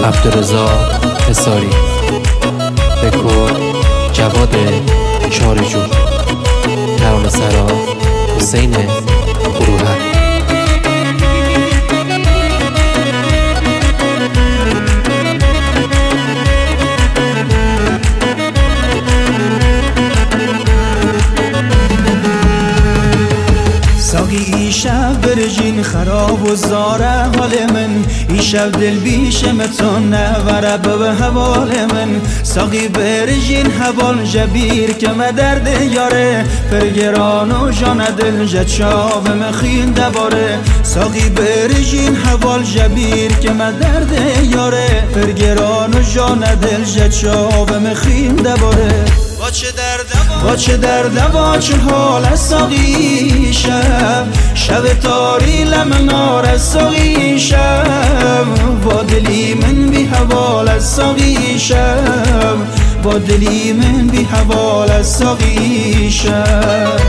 عبدالرضا حصاری، رکورد جواد چارجو، ترانه سرا حسین گروهر. ساقی ای شب برجین خراب و زاره حال من، ای شب دل بیشمتون نوره به حوال من. ساقی برجین حوال جبیر که مدرد یاره، پرگران و جان دل جد شاو مخین دباره. ساقی برجین حوال جبیر که مدرد یاره، پرگران و جان دل جد شاو مخین دباره. با چه درد و چه حال ساقی شب، شب تاری لمنار ساقی شب. با دلی من بی حوال ساقی شب، با دلی من بی حوال ساقی شب.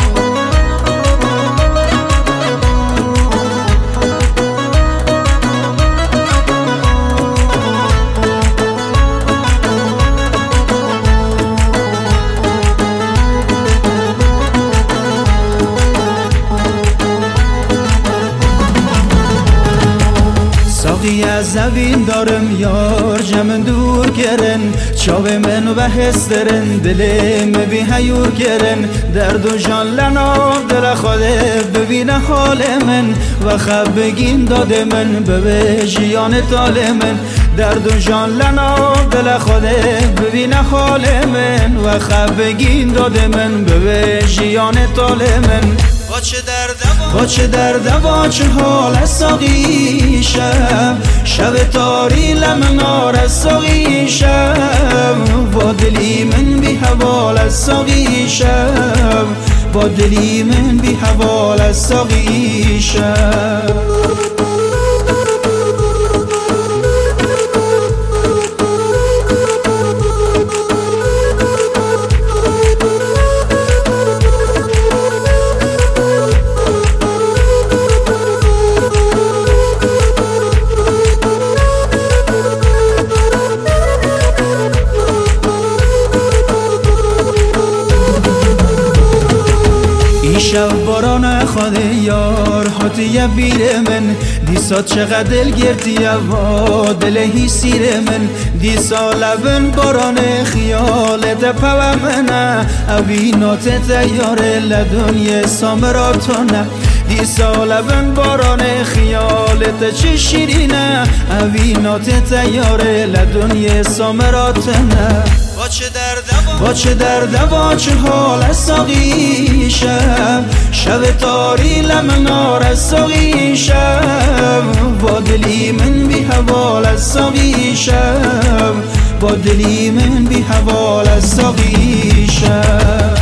ساقی از زوین دارم یار جمن دور کرن، چاو من و هسترن دلم بی هیور کرن. درد و جان لنا دل خوده ببین حال من، و خب بگین داده من به جیان تال من. درد و جان لنا دل خوده ببین حال من، و خب بگین داده من به جیان تال من. با چه درد و چه حال ساقی شب، شب تاری لمنار ساقی شب. با دلی من بی حوال ساقی شب، با دلی من بی حوال ساقی شب. شب باران خود یار حاتی بیر من، دیسا چقدر دل گرتی و دل هی سیر من. دیسا لبن باران خیالت پو منه، اوی نات تیار لدنی سامراتونه. دیسا لبن باران خیالت چه شیرینه، اوی نات تیار لدنی سامراتونه. با چه درد و چه حال ساقی شب، شب تاری لمنار ساقی شب. با دلی من بی حوال ساقی شب، با دلی من بی حوال ساقی شب.